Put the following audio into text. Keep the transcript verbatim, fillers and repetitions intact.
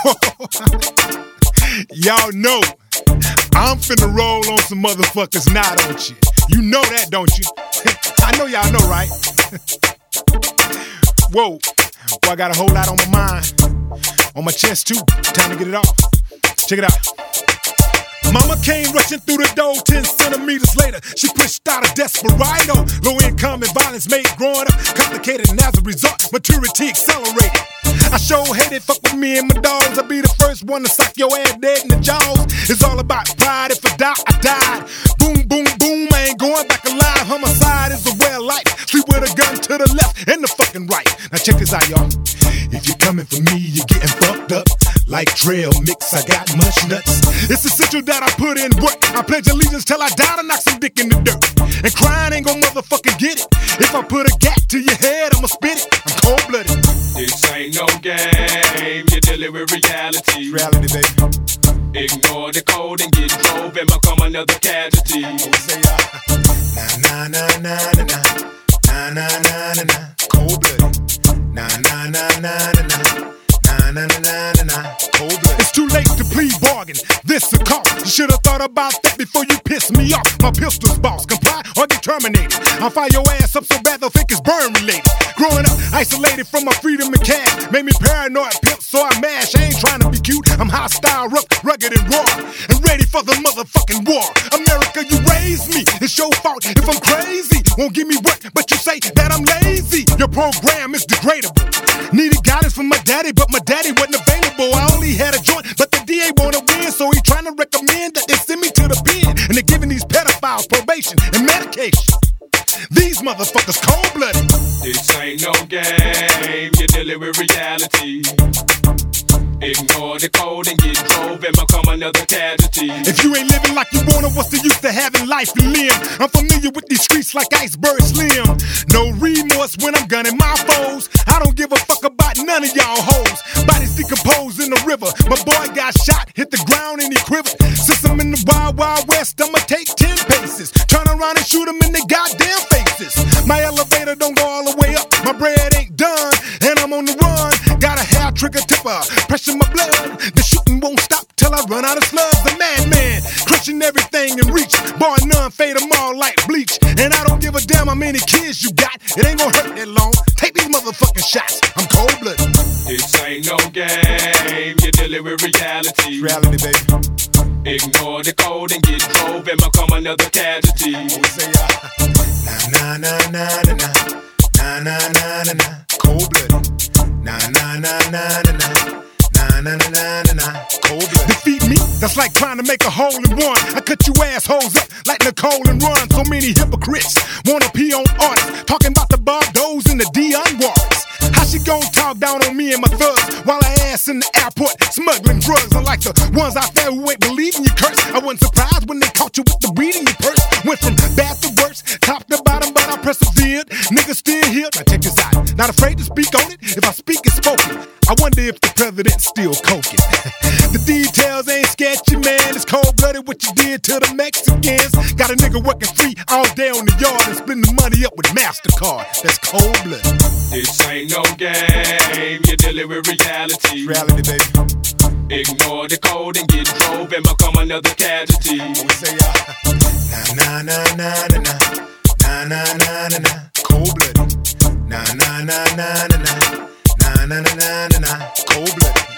Y'all know I'm finna roll on some motherfuckers now, don't you? You know that, don't you? I know y'all know, right? Whoa, boy, I got a whole lot on my mind. On my chest, too. Time to get it off. Check it out. Mama came rushing through the door ten centimeters later. She pushed out a desperado. Low income and violence made growing up complicated, and as a result, maturity accelerated. I sure hated fuck with me and my dogs. I'll be the first one to sock your ass dead in the jaws. It's all about pride. If I die, I died. Boom, boom, boom, I ain't going back alive. Homicide is a way of life. Sleep with a gun to the left and the fucking right. Now check this out, y'all. If you're coming for me, you're getting fucked up. Like trail mix, I got much nuts. It's essential that I put in work. I pledge allegiance till I die to knock some dick in the dirt. And crying ain't gon' motherfucking get it. If I put a gat to your head, I'ma spit it. I'm cold-blooded. This ain't no game, you're dealing with reality. Reality, baby. Ignore the code and get drove and become another casualty. Say, uh, nah, nah, nah, nah, nah, nah, nah, nah, nah, nah, cold-blooded. Nah, nah, nah, nah, nah, nah. Nah, nah, nah, nah, nah, nah. Cold-blooded. It's too late to plead bargain. This a call. You should have thought about that before you piss me off. My pistol's boss. Comply or get terminated. I'll fire your ass up so bad they'll think it's burn related. Growing up, isolated from my freedom and cash. Made me paranoid, pimp, so I mash. I ain't trying to be cute. I'm hostile, rough, rugged, and raw. And ready for the motherfucking war. America, you raised me. It's your fault if I'm crazy. Won't give me work, but you say that I'm lazy. Your program is degradable. Needed guidance from my daddy, but my daddy wasn't available. I only had a joint, but the D A wanna win, so he trying to recommend that they send me to the pen. And they're giving these pedophiles probation and medication. These motherfuckers cold-blooded. This ain't no game, you're dealing with reality. Ignore the code and get drove and become another casualty. If you ain't living like you wanna, what's the use to having life to live? I'm familiar with these streets like Iceberg Slim. No remorse when I'm gunning my foes. I don't give a fuck about none of y'all hoes. Bodies decomposed in the river. My boy got shot, hit the ground and he quivered. Since I'm in the wild, wild west, I'ma take ten paces. Turn around and shoot them in their goddamn faces. My elevator don't go all the way up. My bread ain't done, and I'm on the run. Got a hair trigger tipper, pressure my blood. The shooting won't stop till I run out of slugs. The madman, crushing everything in reach. Bar none, fade them all like bleach. And I don't give a damn how many kids you got. It ain't gonna hurt that long. Take these motherfucking shots. I'm cold-blooded. This ain't no game, you're dealing with reality. Reality, baby. Ignore the code and get drove and become another casualty. Say, uh, nah, nah, nah, nah, nah, nah. Nah, nah, nah, nah, nah. Cold-blooded. Nah, nah, nah, nah, nah, nah. Nah, nah, nah, nah, nah, nah. Cold-blooded. Defeat me? That's like trying to make a hole in one. I cut you assholes up like Nicole and Run. So many hypocrites wanna pee on artists. Talking about the Bob Does and the Dionne Warwicks. How she gon' talk down on me and my thugs while I ass in the airport smuggling drugs? Unlike the ones out there who ain't believing you curse. I wasn't surprised when they caught you with the weed in your purse. Went from bad to worse, top to bottom, but I persevered. Niggas still here. Now check this out. Not afraid to speak on it. If I speak, it's spoken. I wonder if the president's still coking. The details ain't sketchy, man. It's cold-blooded what you did to the Mexicans. Got a nigga working free all day on the yard and splitting the money up with MasterCard. That's cold-blooded. This ain't no game, you're dealing with reality. Reality, baby. Ignore the code and get drove and become another casualty. Say, uh, nah, nah, nah, nah, nah, nah. Nah, nah, nah, nah, nah. Cold-blooded. Nah, nah, nah, nah, nah, nah. Nah, nah, nah, nah, nah, nah. Cold-blooded.